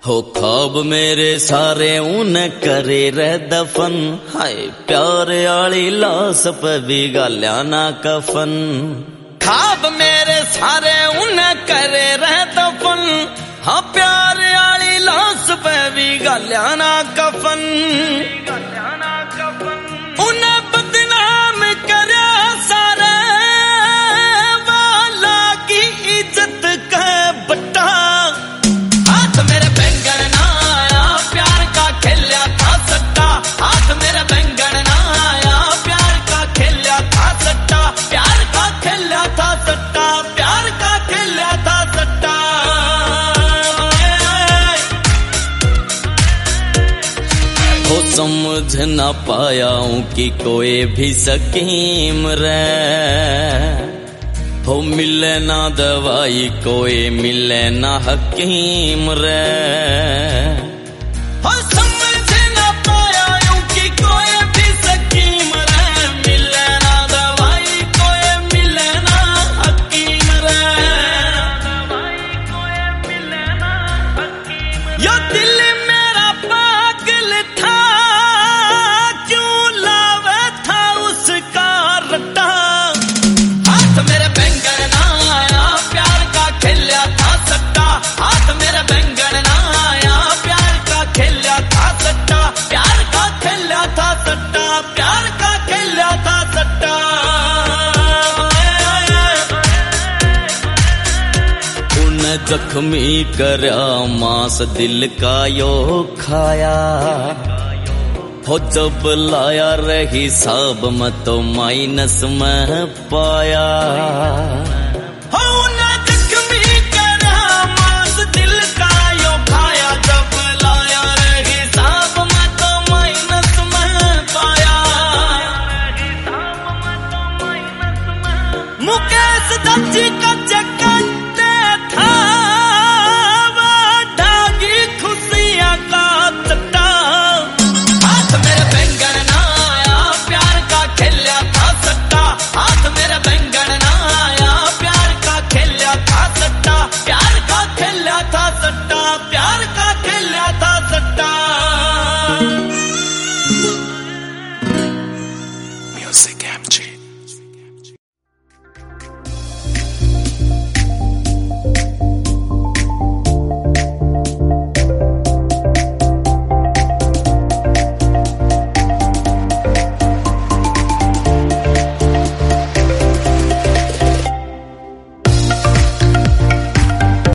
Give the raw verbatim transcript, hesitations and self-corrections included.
हो ख्वाब मेरे सारे उन करे रह दफन, हाय प्यार आली लाश पे भी गाल्या ना कफन। ख्वाब मेरे सारे उन करे रह दफन, हाँ प्यार आली लाश पे भी गाल्या ना कफन। उन्हें बदनाम करया सारे वाला की इज्जत का बट्टा। हाथ मेरे बैंगन ना आया प्यार का खेलिया था सट्टा, हाथ मेरे बैंगन ना आया प्यार का खेलिया था सट्टा, प्यार का खेलिया था सट्टा, प्यार का खेलिया था सट्टा। हो समझ ना पाया हूं कि कोई भी सकीम रे, हो मिले ना दवाई कोई मिले ना हकीम रे। हो समझ ना पाया हूं कि कोई भी सकीम रे, मिले ना दवाई कोई मिले ना हकीम रे। यो दिल मेरा पागल था क्यों लावे था उसका रट्टा। हाथ मेरे बैंगन ना आया प्यार का खेलिया था सट्टा, हाथ मेरे बैंगन ना आया प्यार का खेलिया था सट्टा, प्यार का खेलिया था सट्टा, प्यार का खेलिया था सट्टा। उन्हें जख्मी करया मांस दिल का यो खाया, हो जब लाया रही साब में तो माइनस में पाया। हो ना जख्मी करा मांस दिल का यो खाया, जब लाया रही साब में तो माइनस में पाया। मुकेश दत्ती का चकते था वो ढागी खुशियां का चट्टा। हाथ मेरे बैंगन ना आया प्यार का खेलिया था सट्टा, हाथ मेरे बैंगन ना आया प्यार का खेलिया था सट्टा, प्यार का खेलिया था सट्टा, प्यार का खेलिया था सट्टा। Music M G।